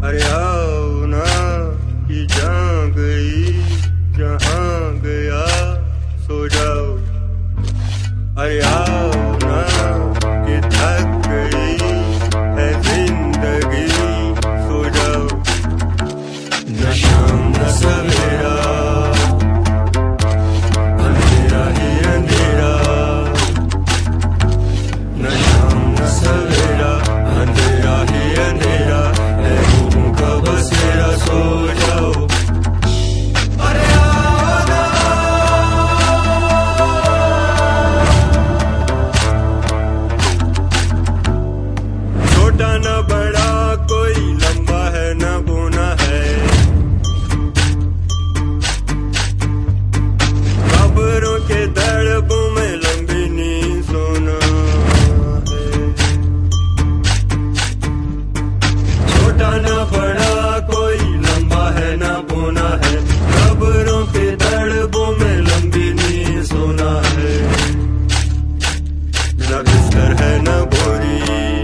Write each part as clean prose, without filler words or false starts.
अरे आओ ना कि जहाँ गई जहाँ गया सो जाओ। अरे आओ ना कि थक गई है जिंदगी सो जाओ। न शाम न सवेरा अंधेरा ही अंधेरा, न शाम न सवेरा अंधेरा ही अंधेरा, बसेरा सो जाओ। अरे आओ ना छोटा न बड़ा कोई लंबा है न बोना है, खबरों के दड़बों में लंबी नींद सोना है। छोटा न बड़ा न बोना है, खबरों के दड़बों में लंबी नींद सोना है। न बिस्तर है न बोरी,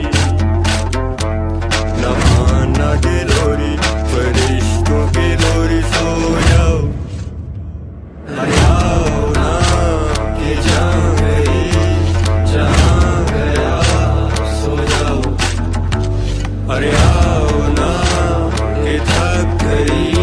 न पान न गिलोरी, फरिश्तों की लोरी सो जाओ। अरे आओ ना कि जहाँ गई जहाँ गया सो जाओ। अरे आओ ना कि थक गई